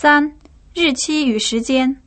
3. 日期与时间。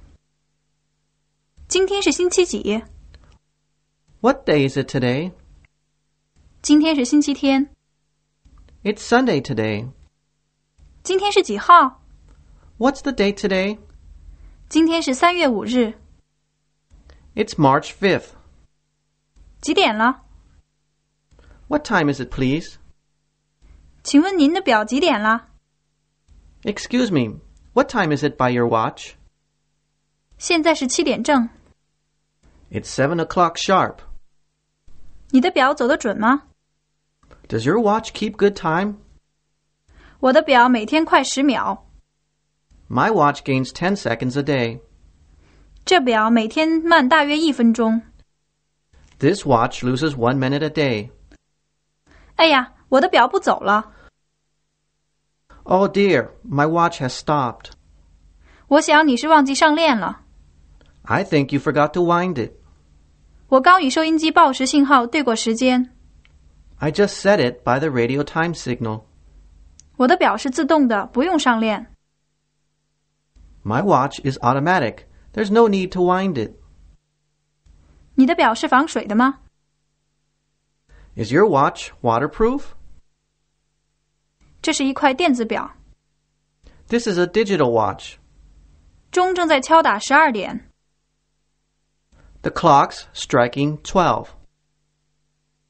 今天是星期几？ What day is it today? 今天是星期天。 It's Sunday today. 今天是几号？ What's the date today? 今天是3月5日。 It's March 5th. 几点了？ What time is it, please? 请问您的表几点了？ Excuse me, what time is it by your watch? 现在是7点正。 It's 7 o'clock sharp. 你的表走得准吗？ Does your watch keep good time? 我的表每天快10秒。 My watch gains 10 seconds a day. 这表每天慢大约1分钟。 This watch loses 1 minute a day. 哎呀，我的表不走了。 Oh dear, my watch has stopped. 我想你是忘记上链了。 I think you forgot to wind it. 我刚与收音机报时信号对过时间。 I just set it by the radio time signal. 我的表是自动的，不用上链。 My watch is automatic. There's no need to wind it. 你的表是防水的吗？ Is your watch waterproof? 这是一块电子表。 This is a digital watch. 钟正在敲打12点。 The clock's striking 12.